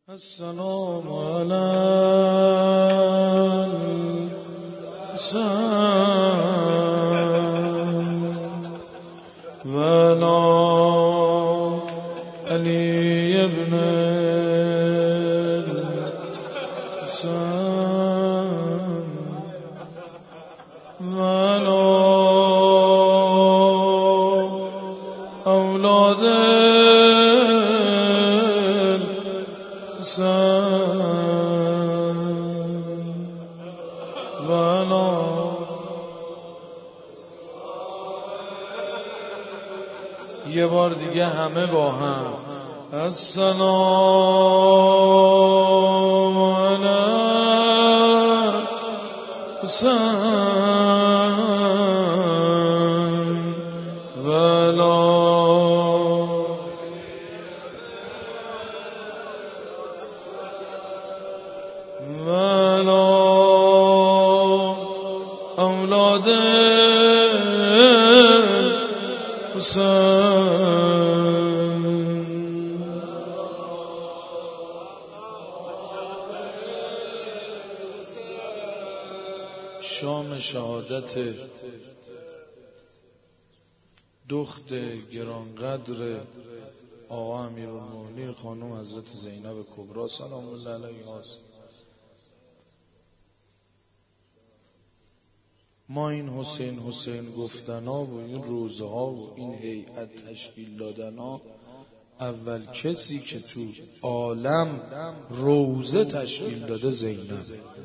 السلام على الحسين وعلى علي بن الحسين وعلى أولاد یه بار دیگه همه با هم السلام علی حسین و علی اولاد حسین. شام شهادت دخت گرانقدر آقا امیرالمومنین خانم حضرت زینب کبری سلام الله علیها. ما این حسین گفتنا و این روزه ها و این هیئت تشکیل دادنا، اول کسی که تو عالم روزه تشکیل داده زینب.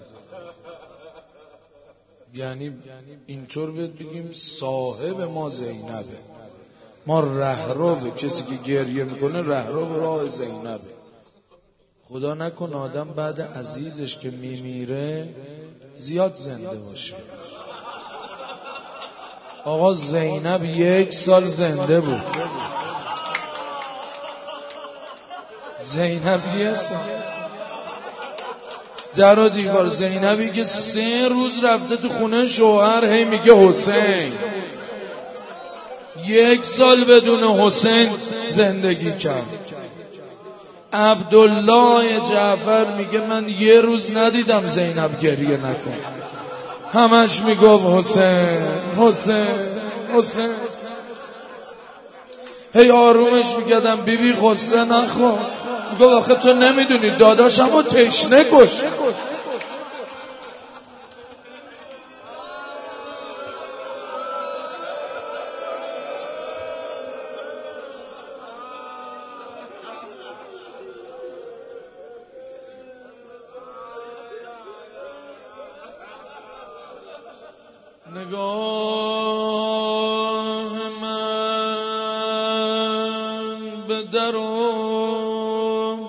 یعنی اینطور بگیم صاحب ما زینبه، ما رهرو، کسی که گریه میکنه رهرو راه زینبه. خدا نکن آدم بعد عزیزش که میمیره زیاد زنده باشه. آقا زینب 1 سال زنده بود. زینب 1 سال در و دیوار. زینبی که 3 روز رفته تو خونه شوهر هی میگه حسین. 1 سال بدون حسین زندگی کرد. عبدالله جعفر میگه من 1 روز ندیدم زینب گریه نکن، همش میگفت حسین حسین حسین. هی آرومش میکردم بیبی غصه نخور. میگه آخه تو نمیدونی داداشمو تشنه کش. نگاه من به درون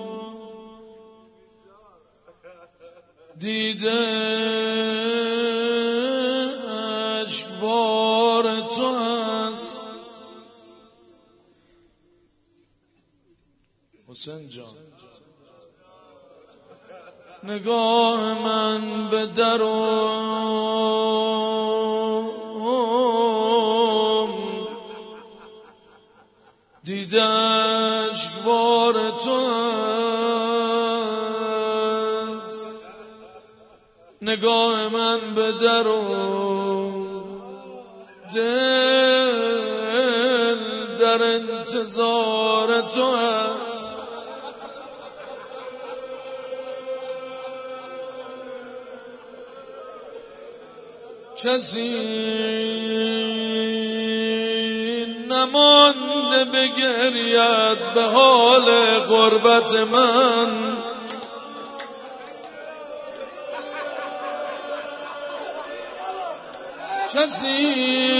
دیده اشکبار تو است حسین جان. نگاه من به درون دیده اشکبار تو است. نگاه من به درون دل در انتظار تو است. کسی نمانده بگرید به حال غربت من. کسی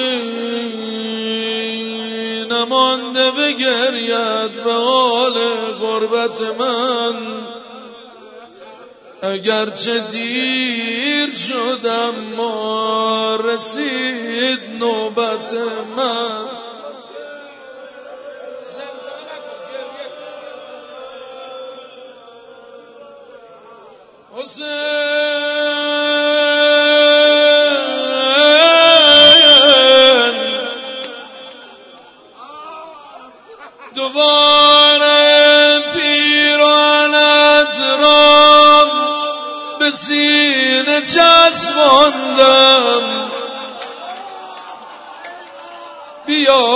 نمانده بگرید به حال غربت من. اگرچه دیر شدم ما رسید نوبت من. حسین دوباره پیرانت سینه چسباندم بیا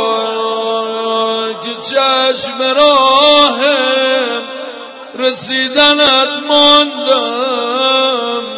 که چشم راه رسیدنت ماندم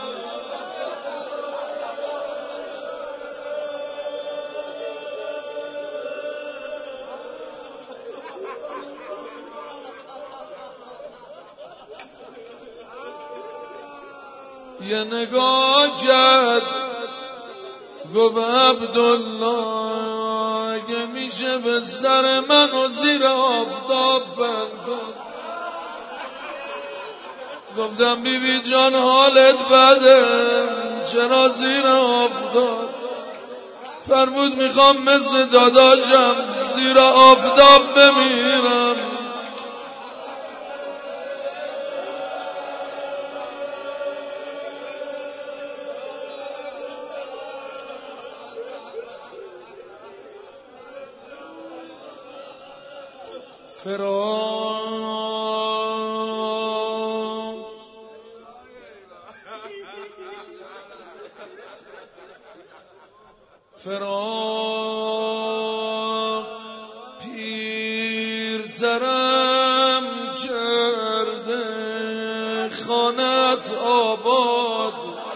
یه نگاه کرد گفت عبدالله اگه میشه بستر منو زیر آفتاب بند کن. گفتم بیبی جان حالت بده چرا زیر آفتاب؟ فرمود میخوام مثل داداشم زیر آفتاب بمیرم. فراق پیرترم کرده خانت آباد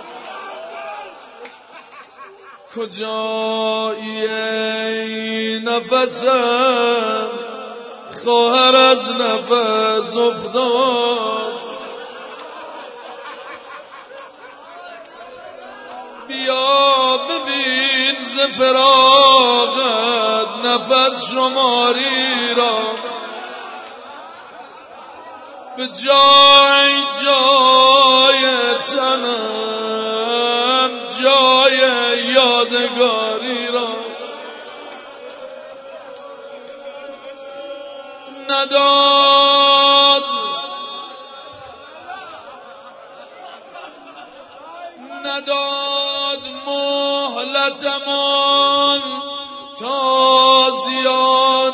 کجایی ای نفسم خواهر از نفس افتاد بیا ببین ز فراقت نفس شماری را به جای جای تنم جای یادگاری را نداد مهلتمان تازیان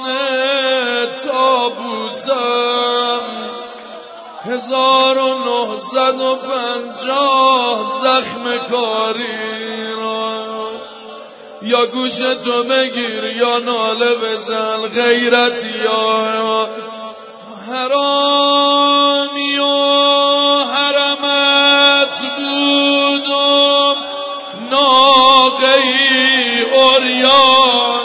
طاووسم 1950 زخم کاری را یا گوش تو بگیر یا ناله بزن غیرت یا حرامی و حرمت بودم ناقهی عریان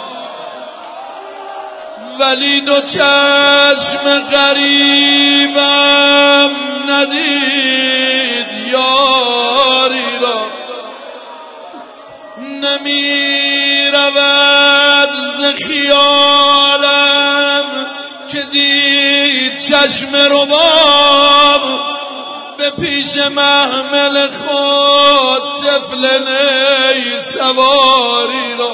ولی دو چشم غریبم ندید یاری را نمی رود ز خیالم که دید چشم رباب به پیش محمل خود طفل نی سواری را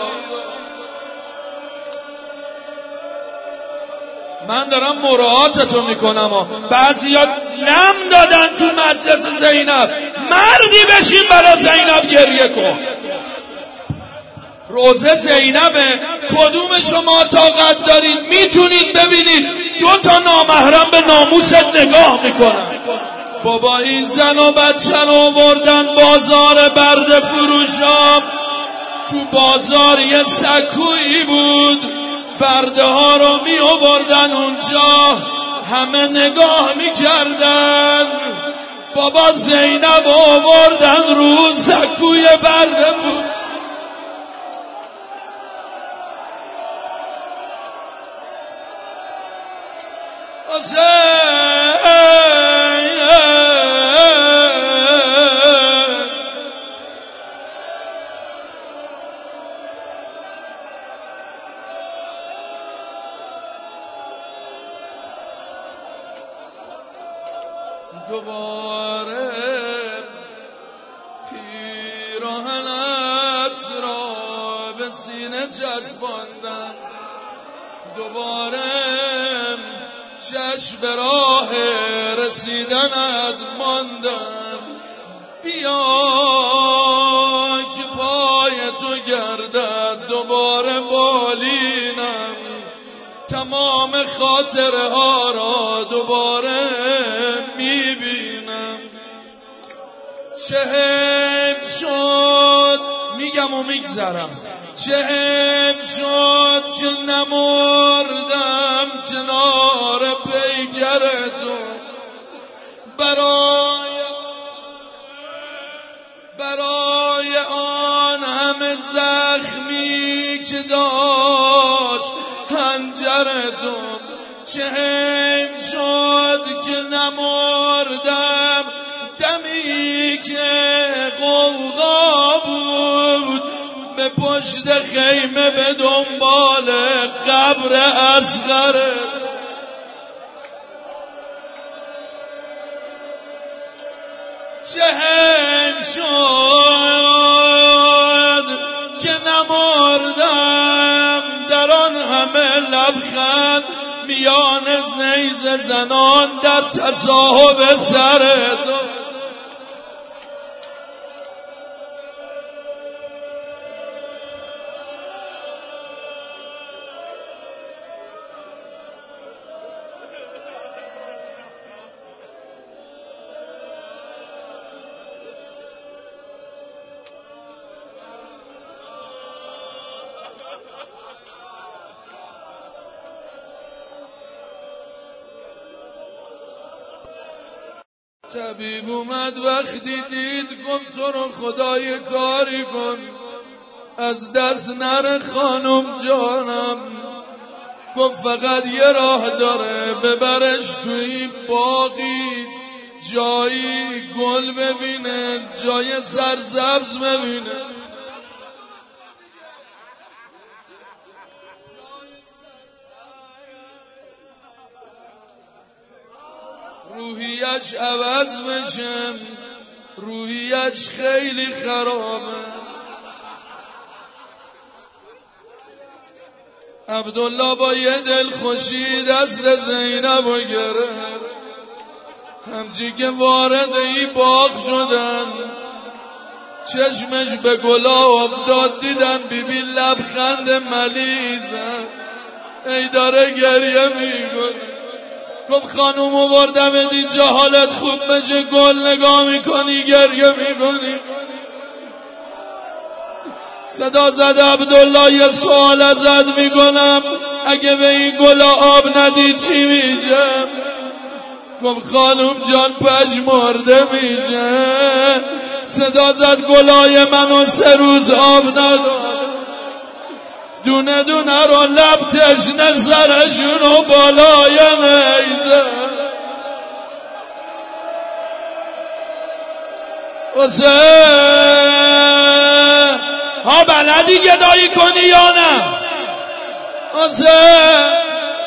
من دارم مراعاتتو میکنم بعضیا نم دادن تو مجلس زینب مردی بشین برا زینب گریه کن روزه زینبه کدوم شما طاقت دارید میتونید ببینید 2 تا نامحرم به ناموست نگاه میکنن بابا این زن و بچه رو آوردن بازار برده فروشام تو بازار یه سکویی بود برده ها رو می آوردن اونجا همه نگاه می کردن بابا زینب آوردن رو سکوی برده بود دوباره پیراهنت را به سینه چسباندم دوباره چشم به راه رسیدنت ماندم بیا که پای تو گردد دوباره بالینم تمام خاطره ها را دوباره میبینم چه حیف شد میگم و میگذرم، چه حیف شد که نمردم کنار پیکرتون، برای آن همه زخمی که داشت خنجرتون. چه حیف شد که نمردم دمی که غوغا بود به پشت خیمه به دنبال قبر اصغرت. چه حیف شد که نمردم در آن همه لبخند میان نیزه زنان در تصاحب سرت. طبیب اومد وقتی دید گفت تو رو خدای کاری کن، از دست نره خانم جانم. گفت فقط یه راه داره، ببرش توی باغی جایی گل ببینه، جای سرسبز ببینه. روحیش عوض بشه، روحیش خیلی خرابه. عبدالله با یه دل خوشی دست زینب رو گرفت، همچی که وارد ای باغ شدن چشمش به گلا افتاد، دیدن بیبی لبخند ملیزن، ای داره گریه میکنه. گفت خانوم آوردم اینجا حالت خوب بشه، گل نگاه میکنی گریه میکنی. صدا زد عبدالله یه سوال ازت میکنم، اگه به این گلا آب ندی چی میشه؟ گفت خانوم جان پژمرده میشه. صدا زد گلای منو 3 روز آب نداد، دونه دونه رو لب تشنه سرشونو بالای نیزه. ها بلدی گدایی کنی یا نه؟